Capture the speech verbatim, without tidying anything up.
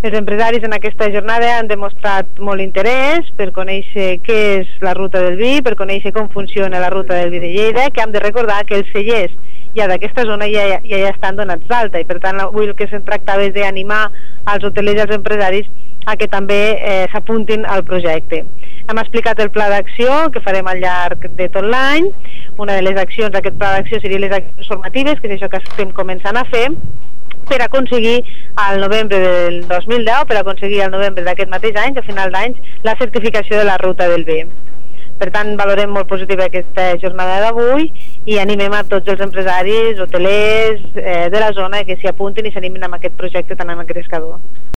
Els empresaris en aquesta jornada han demostrat molt interès per conèixer què és la ruta del vi, per conèixer com funciona la ruta del vi de Lleida, que hem de recordar que els cellers ja d'aquesta zona ja, ja, ja estan donats d'alta i per tant avui el que se'n tractava és d'animar als hotelers i als empresaris a que també eh, s'apuntin al projecte. Hem explicat el pla d'acció que farem al llarg de tot l'any. Una de les accions d'aquest pla d'acció serien les accions formatives, que és això que estem començant a fer, per aconseguir al novembre del dos mil deu, per aconseguir al novembre d'aquest mateix any, a final d'any, la certificació de la ruta del vi. Per tant, valorem molt positiva aquesta jornada d'avui i animem a tots els empresaris, hotelers eh, de la zona que s'hi apuntin i s'animin amb aquest projecte tan engrescador.